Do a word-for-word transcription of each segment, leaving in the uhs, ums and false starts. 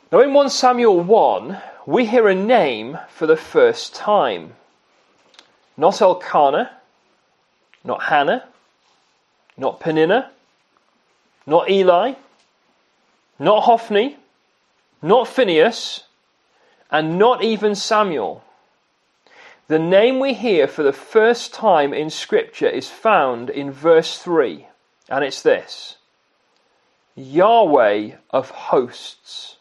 Now in First Samuel one, we hear a name for the first time. Not Elkanah, not Hannah, not Peninnah, not Eli, not Hophni, not Phinehas, and not even Samuel. The name we hear for the first time in Scripture is found in verse three, and it's this: Yahweh of hosts.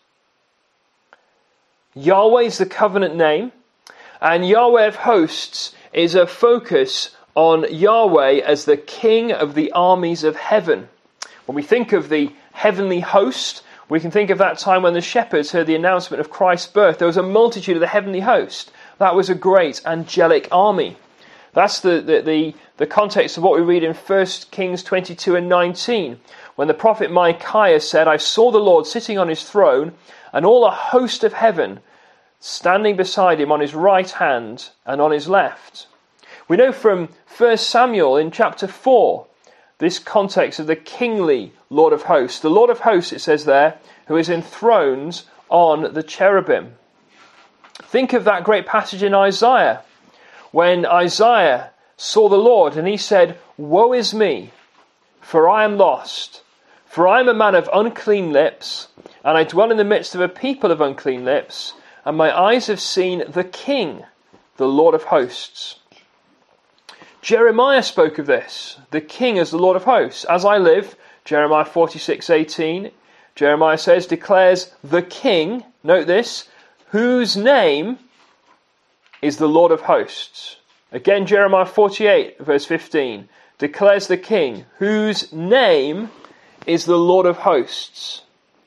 Yahweh is the covenant name, and Yahweh of hosts is a focus on Yahweh as the King of the armies of heaven. When we think of the heavenly host, we can think of that time when the shepherds heard the announcement of Christ's birth. There was a multitude of the heavenly host. That was a great angelic army. That's the, the, the, the context of what we read in First Kings twenty-two and nineteen, when the prophet Micaiah said, I saw the Lord sitting on his throne, and all a host of heaven standing beside him on his right hand and on his left. We know from First Samuel in chapter four, this context of the kingly Lord of hosts. The Lord of hosts, it says there, who is enthroned on the cherubim. Think of that great passage in Isaiah, when Isaiah saw the Lord and he said, Woe is me, for I am lost, for I am a man of unclean lips, and I dwell in the midst of a people of unclean lips, and my eyes have seen the King, the Lord of hosts. Jeremiah spoke of this, the King as the Lord of hosts. As I live, Jeremiah forty-six eighteen, Jeremiah says, declares the King, note this, whose name is the Lord of hosts. Again, Jeremiah forty-eight verse fifteen, declares the King, whose name is the Lord of hosts.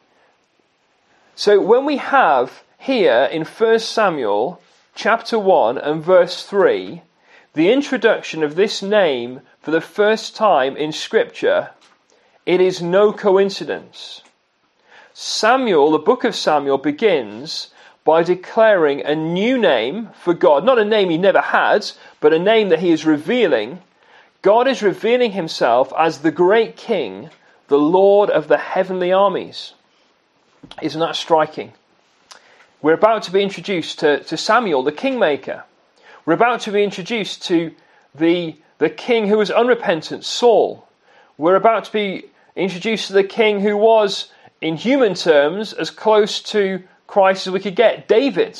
So when we have here in First Samuel chapter one and verse three, the introduction of this name for the first time in Scripture, it is no coincidence. Samuel, the book of Samuel, begins by declaring a new name for God. Not a name he never had, but a name that he is revealing. God is revealing himself as the great King, the Lord of the heavenly armies. Isn't that striking? We're about to be introduced to, to Samuel, the kingmaker. We're about to be introduced to the, the king who was unrepentant, Saul. We're about to be introduced to the king who was, in human terms, as close to Christ as we could get, David.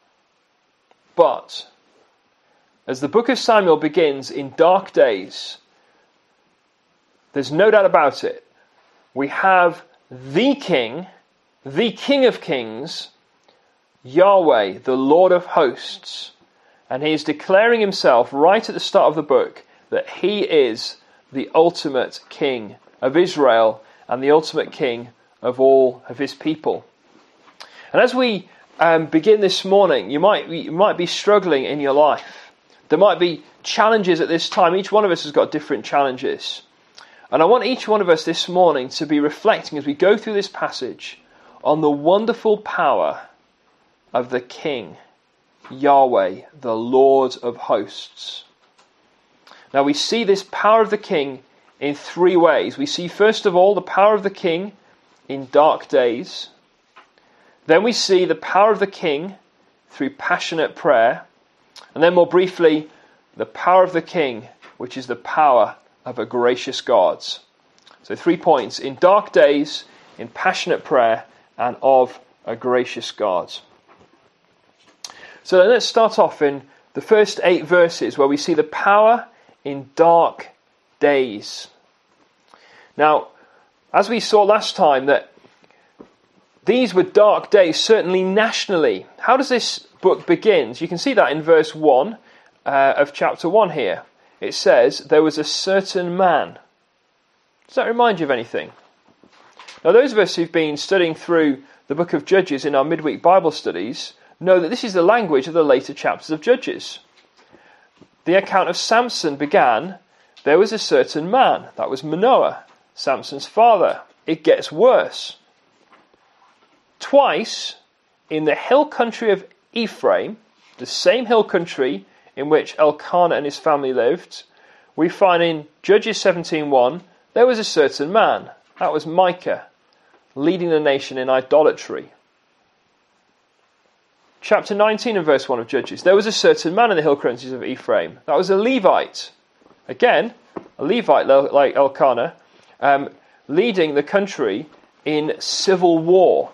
But, as the book of Samuel begins in dark days, there's no doubt about it, we have the king, the King of Kings, Yahweh, the Lord of hosts. And he is declaring himself right at the start of the book that he is the ultimate king of Israel and the ultimate king of all of his people. And as we um, begin this morning, you might, you might be struggling in your life. There might be challenges at this time. Each one of us has got different challenges. And I want each one of us this morning to be reflecting as we go through this passage on the wonderful power of the King, Yahweh, the Lord of hosts. Now we see this power of the King in three ways. We see first of all the power of the King in dark days. Then we see the power of the King through passionate prayer. And then more briefly, the power of the King, which is the power of a gracious God. So three points: in dark days, in passionate prayer, and of a gracious God. So let's start off in the first eight verses where we see the power in dark days. Now, as we saw last time, that these were dark days, certainly nationally. How does this book begin? You can see that in verse one uh, of chapter one here. It says, there was a certain man. Does that remind you of anything? Now, those of us who've been studying through the book of Judges in our midweek Bible studies know that this is the language of the later chapters of Judges. The account of Samson began, there was a certain man. That was Manoah, Samson's father. It gets worse. Twice, in the hill country of Ephraim, the same hill country in which Elkanah and his family lived, we find in Judges seventeen one, there was a certain man. That was Micah, leading the nation in idolatry. chapter nineteen and verse one of Judges. There was a certain man in the hill countries of Ephraim. That was a Levite. Again, a Levite like Elkanah, um, leading the country in civil war.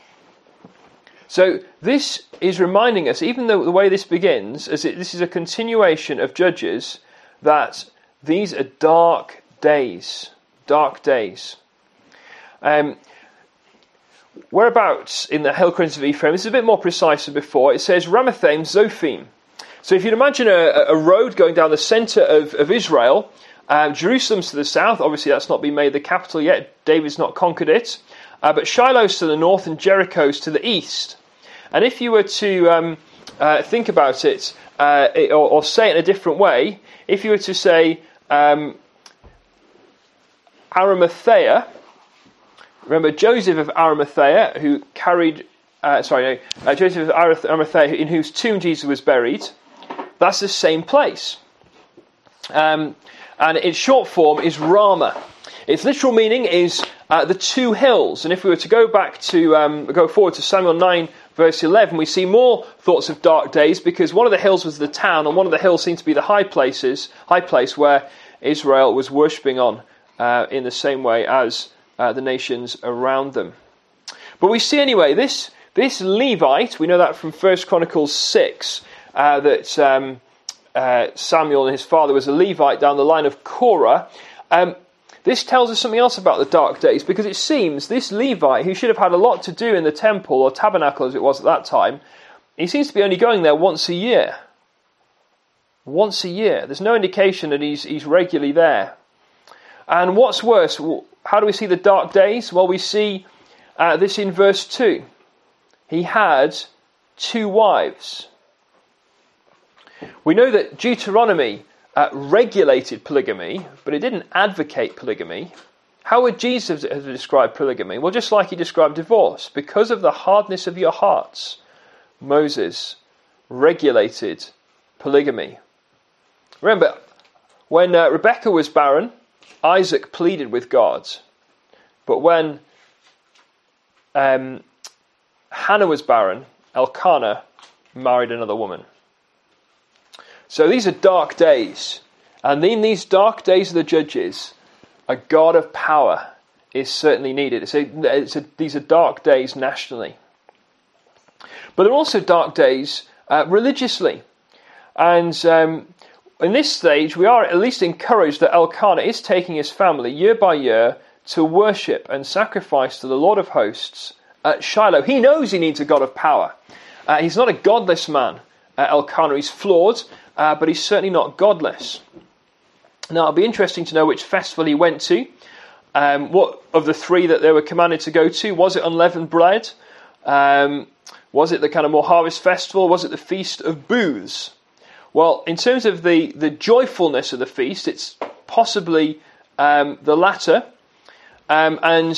So this is reminding us, even though the way this begins, as it, this is a continuation of Judges, that these are dark days. Dark days. Um, whereabouts in the hill countries of Ephraim? This is a bit more precise than before. It says Ramathaim Zophim. So if you'd imagine a, a road going down the centre of, of Israel, um, Jerusalem's to the south. Obviously that's not been made the capital yet. David's not conquered it. Uh, but Shiloh's to the north and Jericho's to the east. And if you were to um, uh, think about it, uh, it or, or say it in a different way, if you were to say um, Arimathea, remember Joseph of Arimathea, who carried, uh, sorry, no, uh, Joseph of Arimathea, in whose tomb Jesus was buried, that's the same place. Um, and its short form is Ramah. Its literal meaning is uh, the two hills. And if we were to go back to, um, go forward to Samuel nine, verse eleven, we see more thoughts of dark days, because one of the hills was the town, and one of the hills seemed to be the high places, high place where Israel was worshipping on, uh, in the same way as uh, the nations around them. But we see anyway, this this Levite, we know that from First Chronicles six, uh, that um, uh, Samuel and his father was a Levite down the line of Korah. Um, This tells us something else about the dark days, because it seems this Levite, who should have had a lot to do in the temple, or tabernacle as it was at that time, he seems to be only going there once a year. Once a year. There's no indication that he's, he's regularly there. And what's worse, how do we see the dark days? Well, we see uh, this in verse two. He had two wives. We know that Deuteronomy Uh, regulated polygamy, but it didn't advocate polygamy. How would Jesus have described polygamy? Well, just like he described divorce. Because of the hardness of your hearts, Moses regulated polygamy. Remember, when uh, Rebekah was barren, Isaac pleaded with God. But when um, Hannah was barren, Elkanah married another woman. So these are dark days. And in these dark days of the Judges, a God of power is certainly needed. It's a, it's a, these are dark days nationally. But they're also dark days uh, religiously. And um, in this stage, we are at least encouraged that Elkanah is taking his family year by year to worship and sacrifice to the Lord of hosts at Shiloh. He knows he needs a God of power. Uh, he's not a godless man, uh, Elkanah. He's flawed. Uh, but he's certainly not godless. Now, it'll be interesting to know which festival he went to. Um, what of the three that they were commanded to go to? Was it unleavened bread? Um, was it the kind of more harvest festival? Was it the Feast of Booths? Well, in terms of the, the joyfulness of the feast, it's possibly um, the latter. Um, and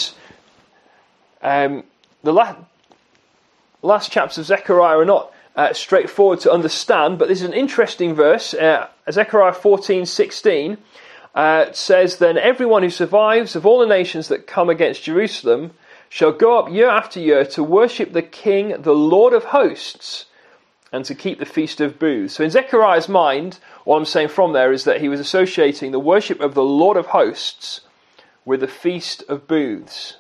um, the la- last chapters of Zechariah are not Uh, straightforward to understand, but this is an interesting verse. uh, Zechariah fourteen sixteen uh, says, "Then everyone who survives of all the nations that come against Jerusalem shall go up year after year to worship the King, the Lord of hosts, and to keep the Feast of Booths." So in Zechariah's mind, what I'm saying from there is that he was associating the worship of the Lord of hosts with the Feast of Booths.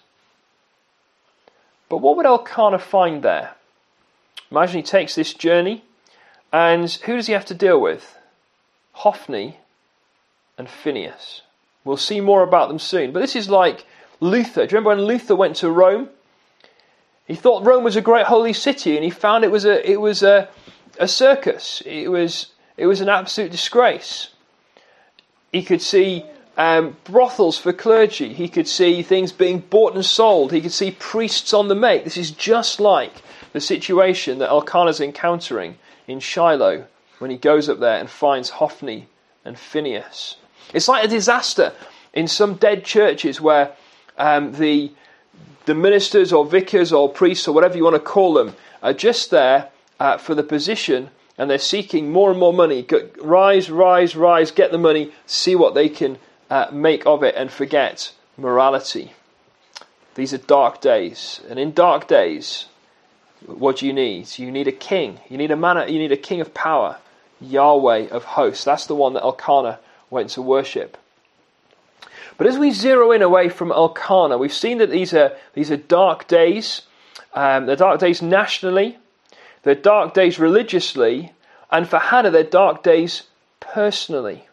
But what would Elkanah find there? Imagine he takes this journey, and who does he have to deal with? Hophni and Phinehas. We'll see more about them soon. But this is like Luther. Do you remember when Luther went to Rome? He thought Rome was a great holy city, and he found it was a it was a, a circus. It was it was an absolute disgrace. He could see um, brothels for clergy. He could see things being bought and sold. He could see priests on the make. This is just like the situation that Elkanah's encountering in Shiloh when he goes up there and finds Hophni and Phinehas. It's like a disaster in some dead churches where um, the the ministers or vicars or priests or whatever you want to call them are just there uh, for the position, and they're seeking more and more money. Go, rise, rise, rise, get the money, see what they can uh, make of it, and forget morality. These are dark days, and in dark days, what do you need? You need a king. You need a man. You need a king of power. Yahweh of hosts. That's the one that Elkanah went to worship. But as we zero in away from Elkanah, we've seen that these are these are dark days. Um, they're dark days nationally. They're dark days religiously. And for Hannah, they're dark days personally.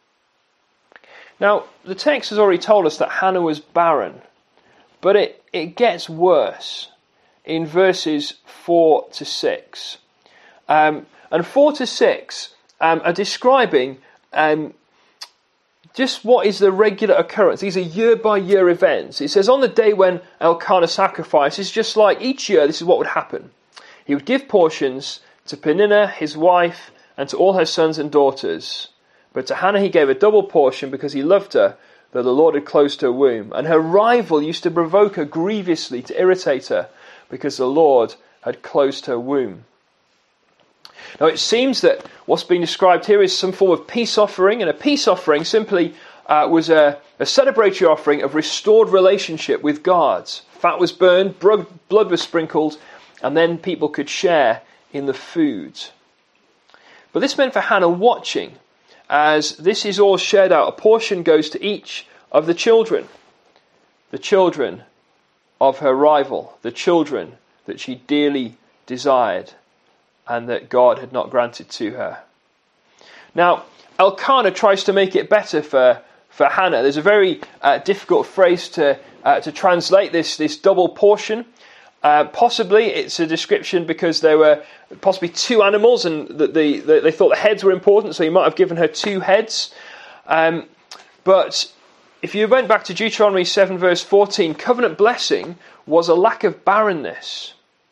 Now, the text has already told us that Hannah was barren. But it, it gets worse in verses four to six. Um, and four to six um, are describing um, just what is the regular occurrence. These are year-by-year events. It says, on the day when Elkanah sacrificed, it's just like each year, this is what would happen. He would give portions to Peninnah, his wife, and to all her sons and daughters. But to Hannah he gave a double portion because he loved her, though the Lord had closed her womb. And her rival used to provoke her grievously to irritate her, because the Lord had closed her womb. Now it seems that what's being described here is some form of peace offering, and a peace offering simply uh, was a, a celebratory offering of restored relationship with God. Fat was burned, blood was sprinkled, and then people could share in the food. But this meant for Hannah watching, as this is all shared out. A portion goes to each of the children. The children of her rival. The children that she dearly desired and that God had not granted to her. Now, Elkanah tries to make it better for, for Hannah. There's a very uh, difficult phrase to uh, to translate this, this double portion. Uh, possibly it's a description because there were possibly two animals and the, the, the, they thought the heads were important, so he might have given her two heads. Um, but if you went back to Deuteronomy seven verse fourteen, covenant blessing was a lack of barrenness.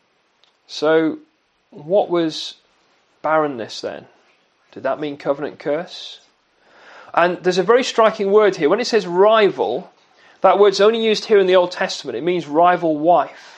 So what was barrenness then? Did that mean covenant curse? And there's a very striking word here. When it says rival, that word's only used here in the Old Testament. It means rival wife.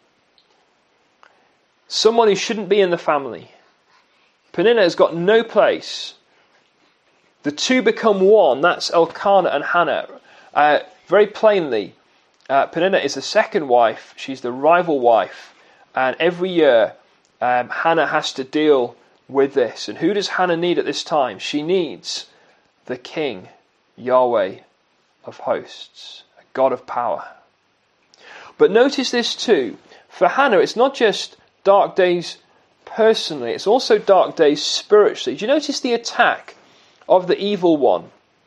Someone who shouldn't be in the family. Peninnah has got no place. The two become one. That's Elkanah and Hannah. Uh, very plainly, uh, Peninnah is the second wife. She's the rival wife. And every year, um, Hannah has to deal with this. And who does Hannah need at this time? She needs the King, Yahweh of hosts, a God of power. But notice this too. For Hannah, it's not just dark days personally, it's also dark days spiritually. Do you notice the attack of the evil one?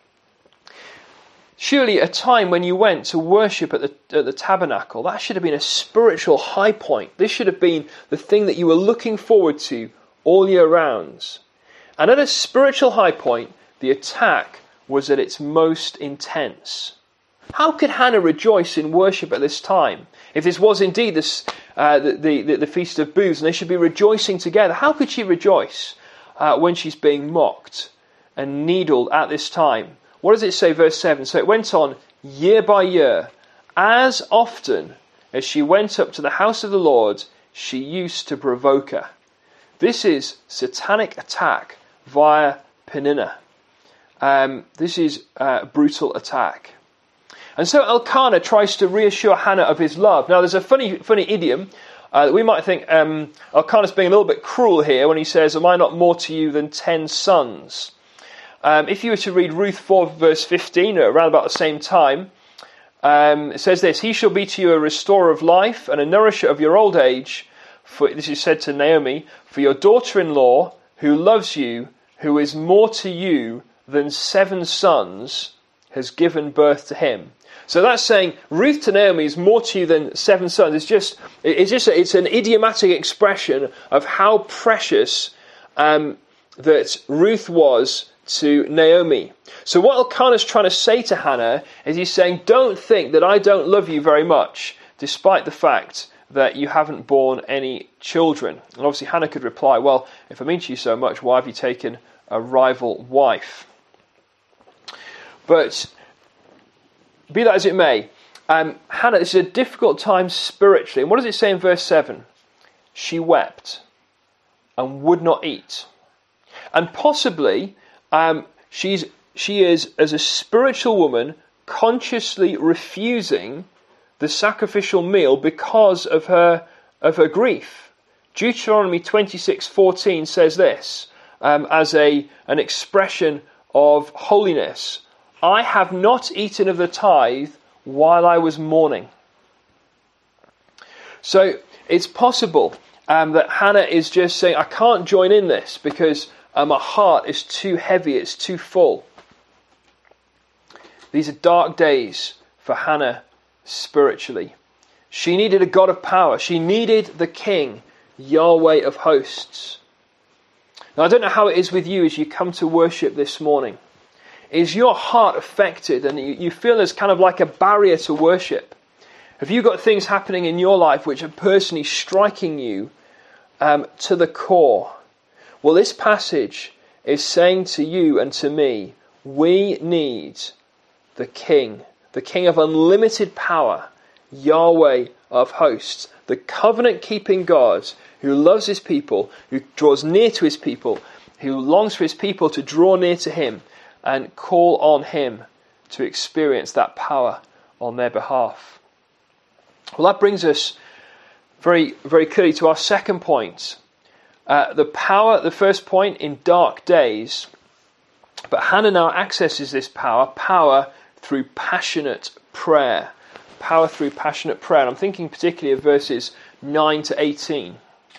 Surely a time when you went to worship at the, at the tabernacle, that should have been a spiritual high point. This should have been the thing that you were looking forward to all year round. And at a spiritual high point, the attack was at its most intense. How could Hannah rejoice in worship at this time? If this was indeed this, uh, the, the, the Feast of Booths, and they should be rejoicing together, how could she rejoice uh, when she's being mocked and needled at this time? What does it say, verse seven? So it went on year by year. As often as she went up to the house of the Lord, she used to provoke her. This is satanic attack via Peninnah. Um, this is a brutal attack. And so Elkanah tries to reassure Hannah of his love. Now there's a funny funny idiom uh, that we might think um, Elkanah's being a little bit cruel here when he says, am I not more to you than ten sons? Um, if you were to read Ruth four verse fifteen, around about the same time, um, it says this, he shall be to you a restorer of life and a nourisher of your old age. For this is said to Naomi, for your daughter-in-law who loves you, who is more to you than seven sons, has given birth to him. So that's saying Ruth to Naomi is more to you than seven sons. It's just, it's just, it's an idiomatic expression of how precious um, that Ruth was to Naomi. So what Elkanah's trying to say to Hannah is he's saying, don't think that I don't love you very much, despite the fact that you haven't borne any children. And obviously Hannah could reply, well, if I mean to you so much, why have you taken a rival wife? But be that as it may, um, Hannah, this is a difficult time spiritually. And what does it say in verse seven? She wept and would not eat. And possibly um, she's she is, as a spiritual woman, consciously refusing the sacrificial meal because of her of her grief. Deuteronomy twenty-six fourteen says this um, as a an expression of holiness. I have not eaten of the tithe while I was mourning. So it's possible um, that Hannah is just saying, I can't join in this because uh, my heart is too heavy, it's too full. These are dark days for Hannah spiritually. She needed a God of power. She needed the King, Yahweh of hosts. Now, I don't know how it is with you as you come to worship this morning. Is your heart affected and you, you feel there's kind of like a barrier to worship? Have you got things happening in your life which are personally striking you um, to the core? Well, this passage is saying to you and to me, we need the King, the King of unlimited power, Yahweh of hosts, the covenant-keeping God who loves his people, who draws near to his people, who longs for his people to draw near to him and call on him to experience that power on their behalf. Well, that brings us very, very clearly to our second point. Uh, the power, the first point, in dark days. But Hannah now accesses this power, power through passionate prayer. Power through passionate prayer. And I'm thinking particularly of verses nine to eighteen.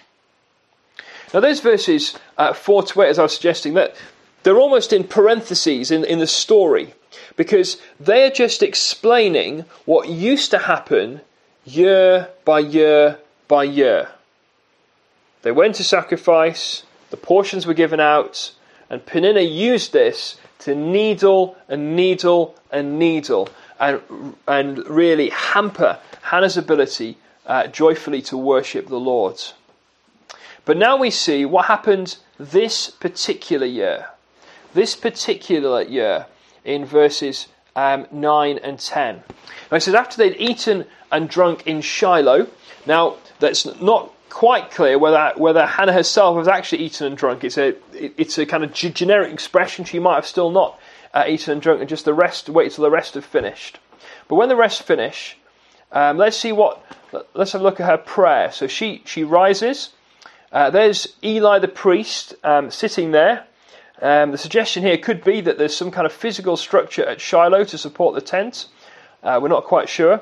Now those verses uh, four to eight, as I was suggesting, that they're almost in parentheses in, in the story, because they are just explaining what used to happen year by year by year. They went to sacrifice, the portions were given out, and Peninnah used this to needle and needle and needle and, and really hamper Hannah's ability uh, joyfully to worship the Lord. But now we see what happened this particular year. This particular year in verses um, nine and ten. Now it says, after they'd eaten and drunk in Shiloh. Now that's not quite clear whether whether Hannah herself has actually eaten and drunk. It's a it, it's a kind of g- generic expression. She might have still not uh, eaten and drunk, and just the rest wait till the rest have finished. But when the rest finish, um, let's see what. Let's have a look at her prayer. So she she rises. Uh, there's Eli the priest um, sitting there. Um, the suggestion here could be that there's some kind of physical structure at Shiloh to support the tent. Uh, we're not quite sure.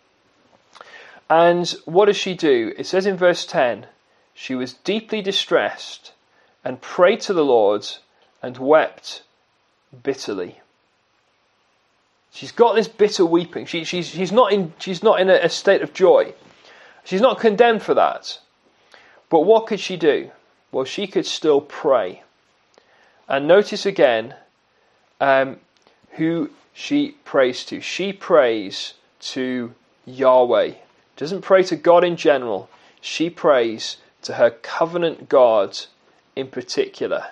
And what does she do? It says in verse ten, she was deeply distressed and prayed to the Lord and wept bitterly. She's got this bitter weeping. She, she's, she's not in, she's not in a, a state of joy. She's not condemned for that. But what could she do? Well, she could still pray. And notice again um, who she prays to. She prays to Yahweh. Doesn't pray to God in general. She prays to her covenant God in particular.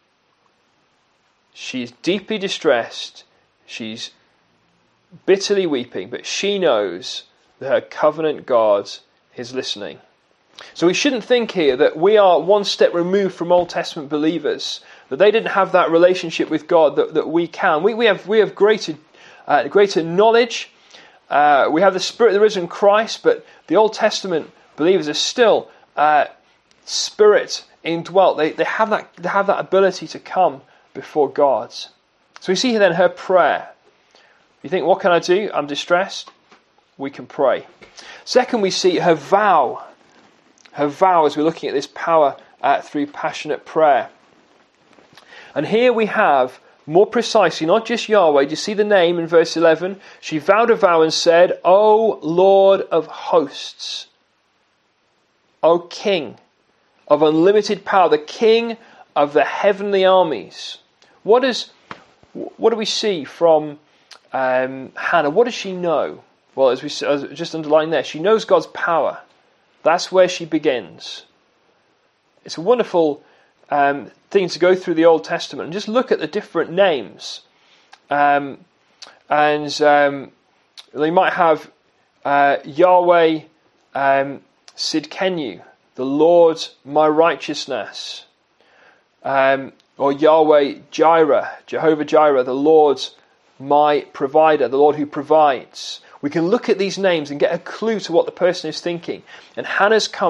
She's deeply distressed. She's bitterly weeping, but she knows that her covenant God is listening. So we shouldn't think here that we are one step removed from Old Testament believers, that they didn't have that relationship with God that, that we can. We, we have we have greater uh, greater knowledge. Uh, we have the Spirit of the risen Christ, but the Old Testament believers are still uh, Spirit indwelt. They they have that they have that ability to come before God. So we see here then her prayer. You think, what can I do? I'm distressed. We can pray. Second, we see her vow. Her vow as we're looking at this power uh, through passionate prayer. And here we have, more precisely, not just Yahweh. Do you see the name in verse eleven? She vowed a vow and said, O Lord of hosts, O King of unlimited power, the King of the heavenly armies. What does, what do we see from um, Hannah? What does she know? Well, as we as just underlined there, she knows God's power. That's where she begins. It's a wonderful um, thing to go through the Old Testament and just look at the different names. Um, and um, they might have uh, Yahweh um, Sidkenu, the Lord my righteousness. Um, or Yahweh Jireh, Jehovah Jireh, the Lord my provider, the Lord who provides. We can look at these names and get a clue to what the person is thinking. And Hannah's coming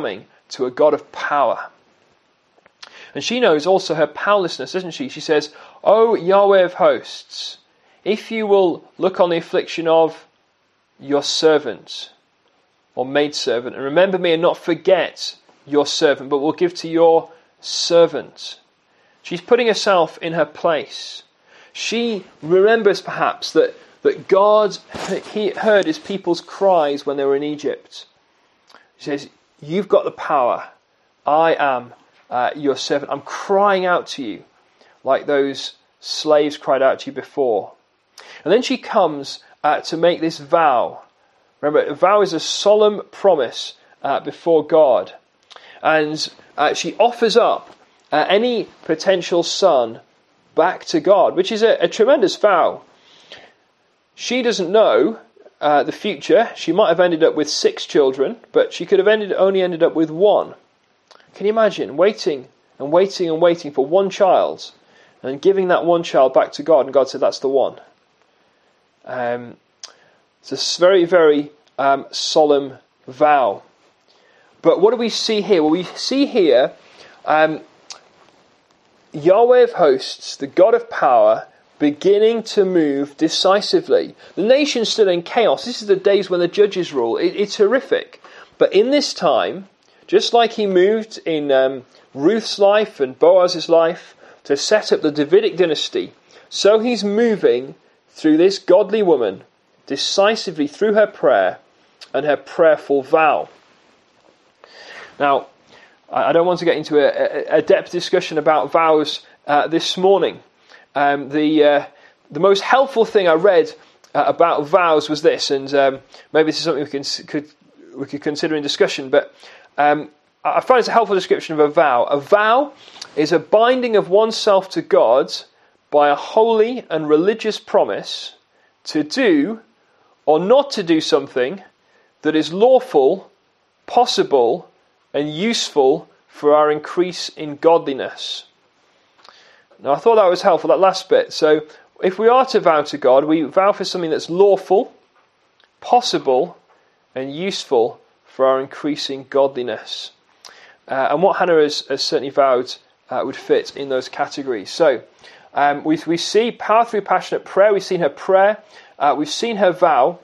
to a God of power. And she knows also her powerlessness, doesn't she? She says, "O Yahweh of hosts, if you will look on the affliction of your servant or maidservant, and remember me and not forget your servant, but will give to your servant." She's putting herself in her place. She remembers perhaps that, that God he heard his people's cries when they were in Egypt. She says, "You've got the power. I am uh, your servant. I'm crying out to you like those slaves cried out to you before." And then she comes uh, to make this vow. Remember, a vow is a solemn promise uh, before God. And uh, she offers up uh, any potential son back to God, which is a, a tremendous vow. She doesn't know uh, the future. She might have ended up with six children, but she could have ended only ended up with one. Can you imagine waiting and waiting and waiting for one child and giving that one child back to God, and God said, "That's the one." Um, it's a very, very um, solemn vow. But what do we see here? Well, we see here um, Yahweh of hosts, the God of power, beginning to move decisively. The nation's still in chaos. This is the days when the judges rule. It, it's horrific. But in this time, just like he moved in um, Ruth's life and Boaz's life to set up the Davidic dynasty, so he's moving through this godly woman decisively through her prayer and her prayerful vow. Now, I don't want to get into a, a depth discussion about vows uh, this morning. Um, the uh, the most helpful thing I read uh, about vows was this, and um, maybe this is something we can could we could consider in discussion. But um, I find it's a helpful description of a vow. A vow is a binding of oneself to God by a holy and religious promise to do or not to do something that is lawful, possible, and useful for our increase in godliness. Now, I thought that was helpful, that last bit. So, if we are to vow to God, we vow for something that's lawful, possible, and useful for our increasing godliness. Uh, and what Hannah has, has certainly vowed uh, would fit in those categories. So, um, we, we see power through passionate prayer. We've seen her prayer. Uh, we've seen her vow.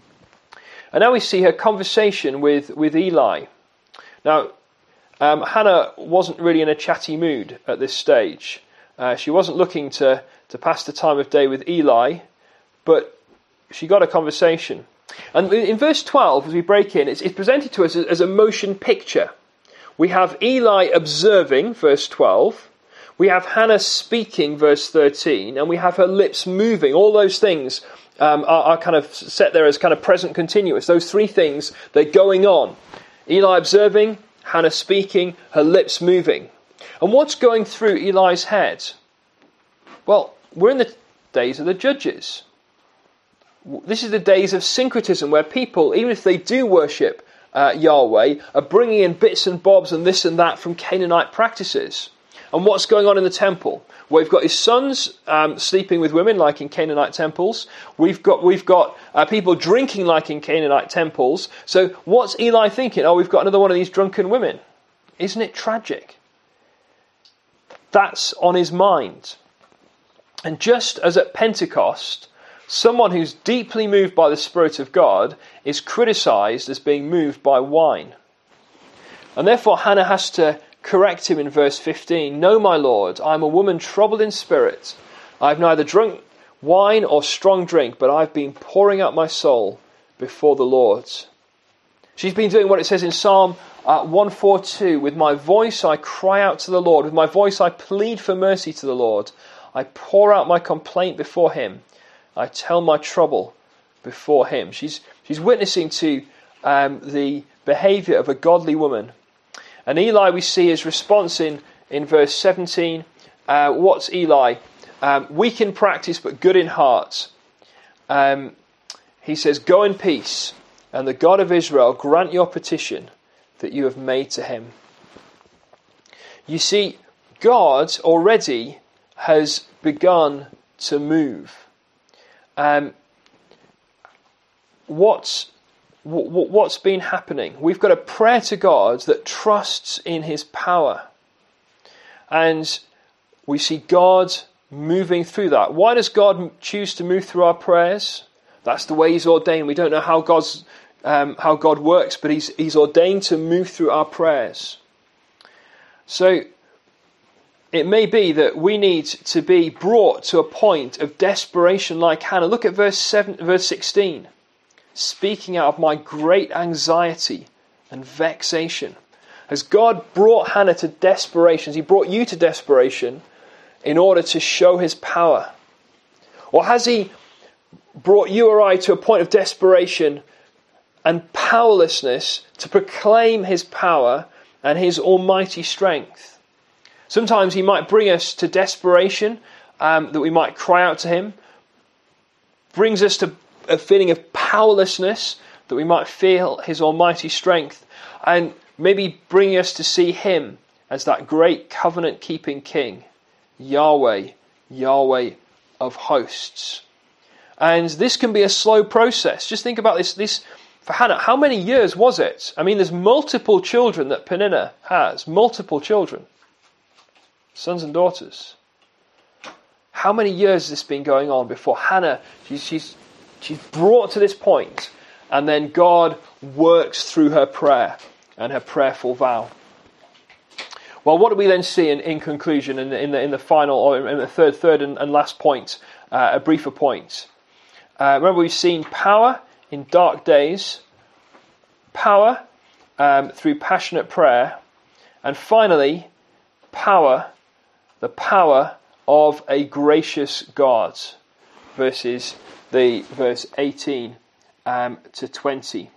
And now we see her conversation with, with Eli. Now, um, Hannah wasn't really in a chatty mood at this stage. Uh, she wasn't looking to, to pass the time of day with Eli, but she got a conversation. And in verse twelve, as we break in, it's, it's presented to us as, as a motion picture. We have Eli observing, verse twelve. We have Hannah speaking, verse thirteen. And we have her lips moving. All those things um, are, are kind of set there as kind of present continuous. Those three things, they're going on. Eli observing, Hannah speaking, her lips moving. And what's going through Eli's head? Well, we're in the days of the judges. This is the days of syncretism, where people, even if they do worship uh, Yahweh, are bringing in bits and bobs and this and that from Canaanite practices. And what's going on in the temple? Well, we've got his sons um, sleeping with women, like in Canaanite temples. We've got we've got uh, people drinking, like in Canaanite temples. So what's Eli thinking? Oh, we've got another one of these drunken women. Isn't it tragic? That's on his mind. And just as at Pentecost, someone who's deeply moved by the Spirit of God is criticised as being moved by wine. And therefore Hannah has to correct him in verse fifteen. "No, my lord, I am a woman troubled in spirit. I have neither drunk wine or strong drink, but I've been pouring out my soul before the Lord." She's been doing what it says in Psalm uh, one forty-two. "With my voice I cry out to the Lord. With my voice I plead for mercy to the Lord. I pour out my complaint before him. I tell my trouble before him." She's she's witnessing to um, the behaviour of a godly woman. And Eli, we see his response in, in verse seventeen. Uh, what's Eli? Um, weak in practice, but good in heart. Um, he says, "Go in peace, and the God of Israel grant your petition that you have made to him." You see, God already has begun to move. Um, what w- w- what's been happening? We've got a prayer to God that trusts in his power. And we see God moving through that. Why does God choose to move through our prayers? That's the way he's ordained. We don't know how God's um, how God works, but he's he's ordained to move through our prayers. So it may be that we need to be brought to a point of desperation like Hannah. Look at verse seven, verse sixteen. Speaking out of my great anxiety and vexation. Has God brought Hannah to desperation? Has he brought you to desperation in order to show his power? Or has he brought you or I to a point of desperation and powerlessness to proclaim his power and his almighty strength? Sometimes he might bring us to desperation, um, that we might cry out to him. Brings us to a feeling of powerlessness, that we might feel his almighty strength. And maybe bring us to see him as that great covenant-keeping king, Yahweh, Yahweh of hosts. And this can be a slow process. Just think about this, this for Hannah. How many years was it? I mean, there's multiple children that Peninnah has. Multiple children. Sons and daughters. How many years has this been going on before Hannah, she's, she's, she's brought to this point, and then God works through her prayer and her prayerful vow. Well, what do we then see in, in conclusion, in the, in the in the final, or in the third, third and, and last point, uh, a briefer point? Uh, remember, we've seen power in dark days, power um, through passionate prayer, and finally, power, the power of a gracious God, verses the verse eighteen um, to twenty.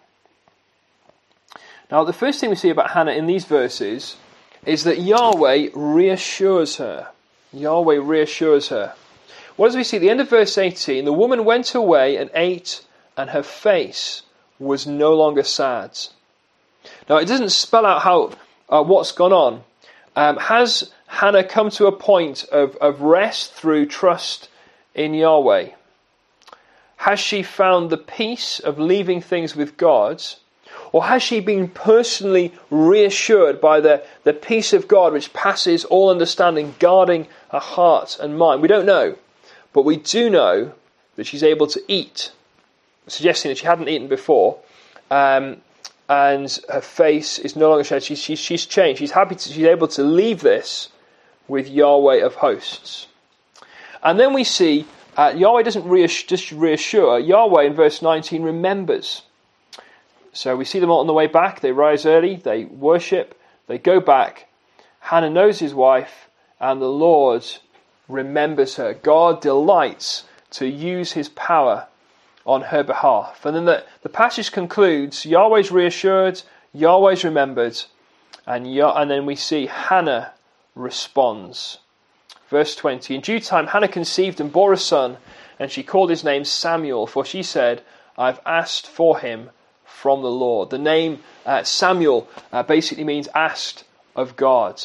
Now, the first thing we see about Hannah in these verses is that Yahweh reassures her. Yahweh reassures her. What does we see? At the end of verse eighteen, the woman went away and ate, and her face was no longer sad. Now, it doesn't spell out how uh, what's gone on. Um, has Hannah come to a point of, of rest through trust in Yahweh? Has she found the peace of leaving things with God? Or has she been personally reassured by the, the peace of God which passes all understanding, guarding her heart and mind? We don't know. But we do know that she's able to eat, suggesting that she hadn't eaten before. Um, and her face is no longer shed. She's, she's, she's changed. She's happy to, she's able to leave this with Yahweh of hosts. And then we see uh, Yahweh doesn't reassure, just reassure. Yahweh in verse nineteen remembers. So we see them all on the way back. They rise early, they worship, they go back. Hannah knows his wife, and the Lord remembers her. God delights to use his power on her behalf. And then the, the passage concludes, Yahweh's reassured, Yahweh's remembered, and, Yah- and then we see Hannah responds. Verse twenty, in due time Hannah conceived and bore a son, and she called his name Samuel, for she said, I've asked for him from the Lord. The name uh, Samuel uh, basically means asked of God.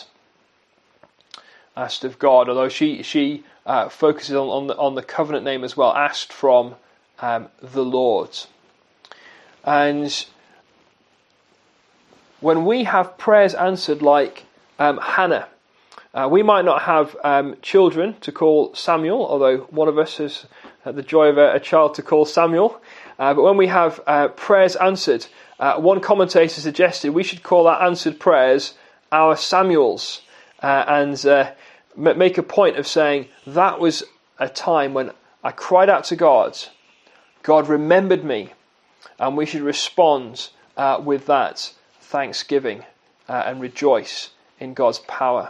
Asked of God, although she she uh, focuses on, on, the, on the covenant name as well, asked from um, the Lord. And when we have prayers answered like um, Hannah, uh, we might not have um, children to call Samuel, although one of us has had the joy of a, a child to call Samuel. Uh, but when we have uh, prayers answered, uh, one commentator suggested we should call our answered prayers our Samuels, uh, and uh, m- make a point of saying that was a time when I cried out to God, God remembered me, and we should respond uh, with that thanksgiving uh, and rejoice in God's power.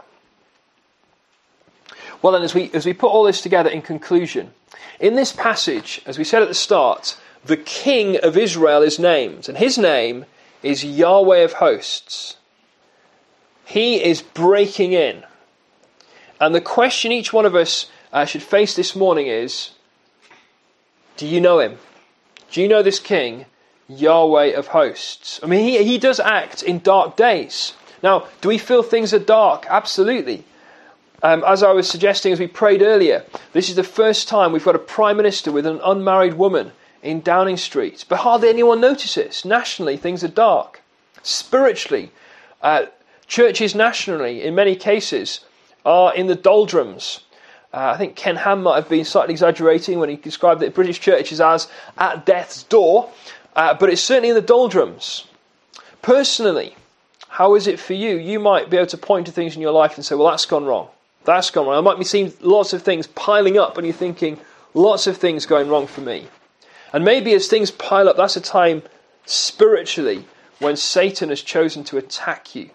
Well then, as we as we put all this together in conclusion, in this passage, as we said at the start, the King of Israel is named, and his name is Yahweh of hosts. He is breaking in. And the question each one of us uh, should face this morning is, do you know him? Do you know this King, Yahweh of hosts? I mean, he, he does act in dark days. Now, do we feel things are dark? Absolutely. Um, as I was suggesting as we prayed earlier, this is the first time we've got a Prime Minister with an unmarried woman in Downing Street, but hardly anyone notices. Nationally, things are dark. Spiritually, uh, churches nationally, in many cases, are in the doldrums. Uh, I think Ken Ham might have been slightly exaggerating when he described the British churches as at death's door, uh, but it's certainly in the doldrums. Personally, how is it for you? You might be able to point to things in your life and say, well, that's gone wrong. That's gone wrong. I might be seeing lots of things piling up and you're thinking, lots of things going wrong for me. And maybe as things pile up, that's a time spiritually when Satan has chosen to attack you.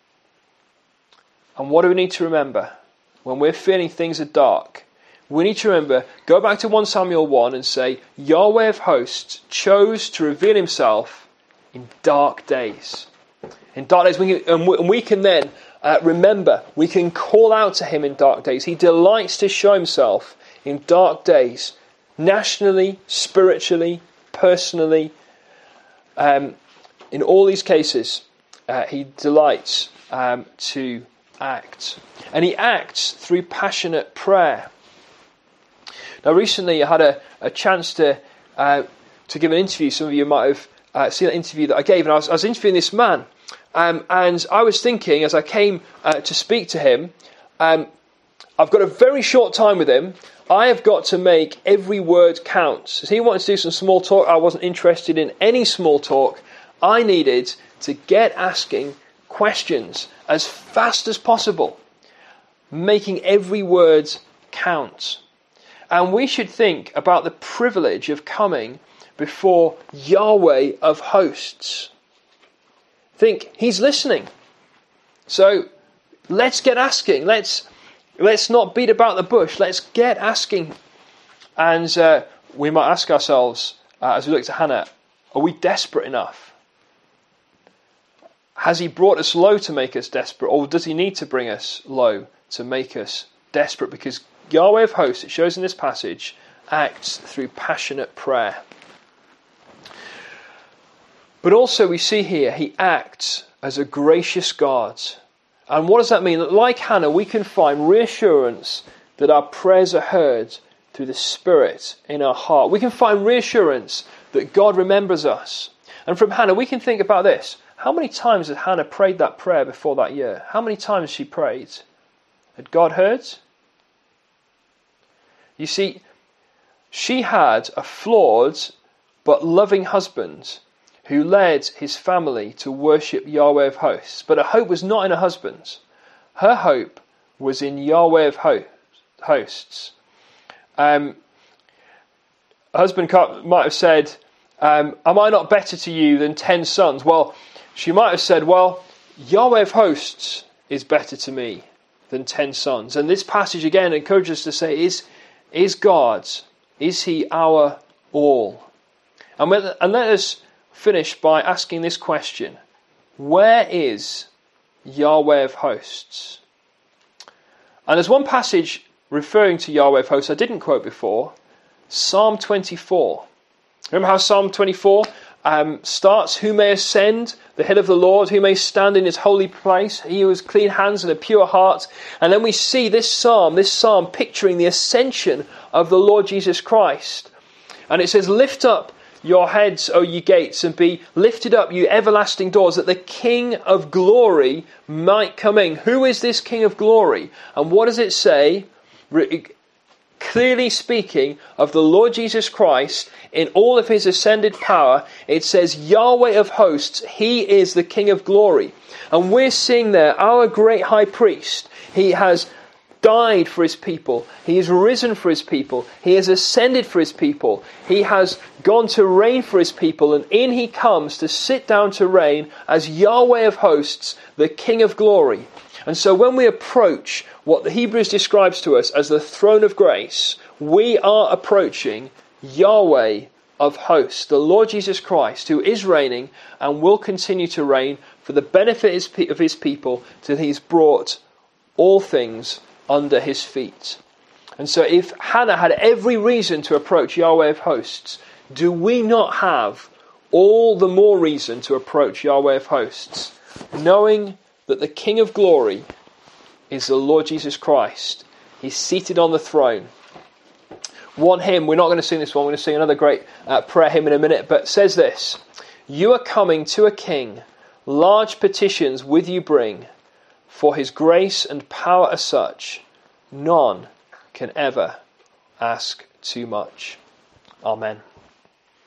And what do we need to remember? When we're feeling things are dark, we need to remember, go back to First Samuel one and say, Yahweh of hosts chose to reveal himself in dark days. In dark days, we can, and, we, and we can then uh, remember, we can call out to him in dark days. He delights to show himself in dark days, nationally, spiritually, personally. Um, in all these cases, uh, he delights um, to act. And he acts through passionate prayer. Now, recently I had a, a chance to uh, to give an interview. Some of you might have uh, seen that interview that I gave, and I was, I was interviewing this man. Um, and I was thinking, as I came uh, to speak to him, um, I've got a very short time with him. I have got to make every word count. So he wanted to do some small talk. I wasn't interested in any small talk. I needed to get asking questions as fast as possible, making every word count. And we should think about the privilege of coming before Yahweh of hosts. Think, he's listening. So let's get asking. Let's let's not beat about the bush. Let's get asking. And uh, we might ask ourselves, uh, as we look to Hannah, are we desperate enough? Has he brought us low to make us desperate? Or does he need to bring us low to make us desperate? Because Yahweh of hosts, it shows in this passage, acts through passionate prayer. But also we see here, he acts as a gracious God. And what does that mean? That like Hannah, we can find reassurance that our prayers are heard through the Spirit in our heart. We can find reassurance that God remembers us. And from Hannah, we can think about this. How many times had Hannah prayed that prayer before that year? How many times she prayed? Had God heard? You see, she had a flawed but loving husband who led his family to worship Yahweh of hosts. But her hope was not in her husband. Her hope was in Yahweh of hosts. Um, her husband might have said, um, am I not better to you than ten sons? Well, she might have said, well, Yahweh of hosts is better to me than ten sons. And this passage again encourages us to say, is, is God, is he our all? And, with, and let us finish by asking this question. Where is Yahweh of hosts? And there's one passage referring to Yahweh of hosts I didn't quote before. Psalm twenty-four. Remember how Psalm twenty-four um, starts? Who may ascend the hill of the Lord? Who may stand in his holy place? He who has clean hands and a pure heart. And then we see this psalm, this psalm picturing the ascension of the Lord Jesus Christ. And it says, lift up your heads, O ye gates, and be lifted up, you everlasting doors, that the King of glory might come in. Who is this King of glory? And what does it say? Re- clearly speaking of the Lord Jesus Christ in all of his ascended power, it says Yahweh of hosts, he is the King of glory. And we're seeing there our great high priest. He has died for his people. He has risen for his people. He has ascended for his people. He has gone to reign for his people. And in he comes to sit down to reign as Yahweh of hosts, the King of glory. And so when we approach what the Hebrews describes to us as the throne of grace, we are approaching Yahweh of hosts, the Lord Jesus Christ, who is reigning and will continue to reign for the benefit of his people till he's brought all things under his feet. And so if Hannah had every reason to approach Yahweh of hosts, do we not have all the more reason to approach Yahweh of hosts, knowing that the King of glory is the Lord Jesus Christ? He's seated on the throne. one hymn, we're not going to sing this one, we're going to sing another great uh, prayer hymn in a minute, but says this: "You are coming to a king, large petitions with you bring, for his grace and power are such, none can ever ask too much." Amen.